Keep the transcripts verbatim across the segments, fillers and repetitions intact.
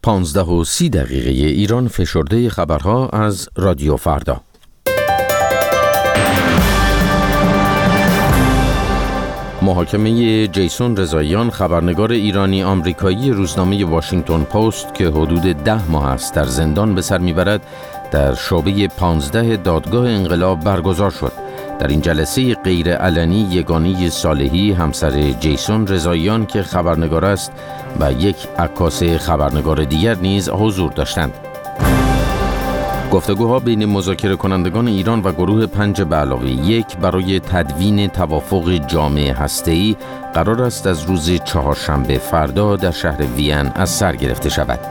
پانزده و سی دقیقه ایران فشرده خبرها از رادیو فردا. محاکمه جیسون رضاییان، خبرنگار ایرانی آمریکایی روزنامه واشنگتن پست که حدود ده ماه است در زندان به سر میبرد، در شعبه پانزده دادگاه انقلاب برگزار شد. در این جلسه غیرعلنی یگانه صالحی، همسر جیسون رضاییان که خبرنگار است، و یک عکاس خبرنگار دیگر نیز حضور داشتند. گفتگوها بین مذاکره کنندگان ایران و گروه پنج به علاوه یک برای تدوین توافق جامع هسته‌ای قرار است از روز چهارشنبه فردا در شهر وین از سر گرفته شود.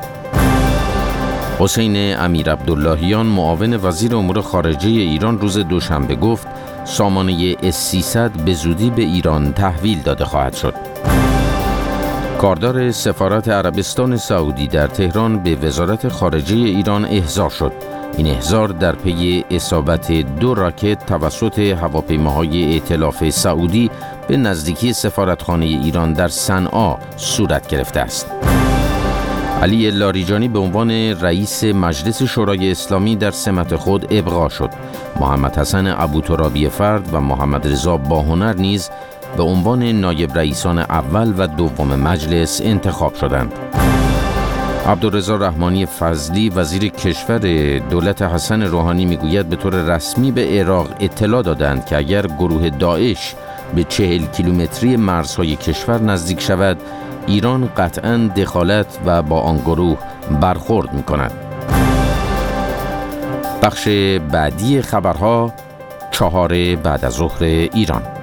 حسین امیرعبداللهیان، معاون وزیر امور خارجه ایران، روز دوشنبه گفت سامانه اس سیصد به زودی به ایران تحویل داده خواهد شد. کاردار سفارت عربستان سعودی در تهران به وزارت خارجه ایران احضار شد. این احضار در پی اصابت دو راکت توسط هواپیماهای ائتلاف سعودی به نزدیکی سفارتخانه ایران در صنعا صورت گرفته است. علی لاریجانی به عنوان رئیس مجلس شورای اسلامی در سمت خود ابقا شد. محمد حسن ابوترابی فرد و محمد رضا باهنر نیز به عنوان نایب رئیسان اول و دوم مجلس انتخاب شدند. عبدالرضا رحمانی فضلی، وزیر کشور دولت حسن روحانی، میگوید به طور رسمی به عراق اطلاع دادند که اگر گروه داعش به چهل کیلومتری مرزهای کشور نزدیک شود، ایران قطعاً دخالت و با آن گروه برخورد می‌کند. بخش بعدی خبرها، چهار بعد از ظهر ایران.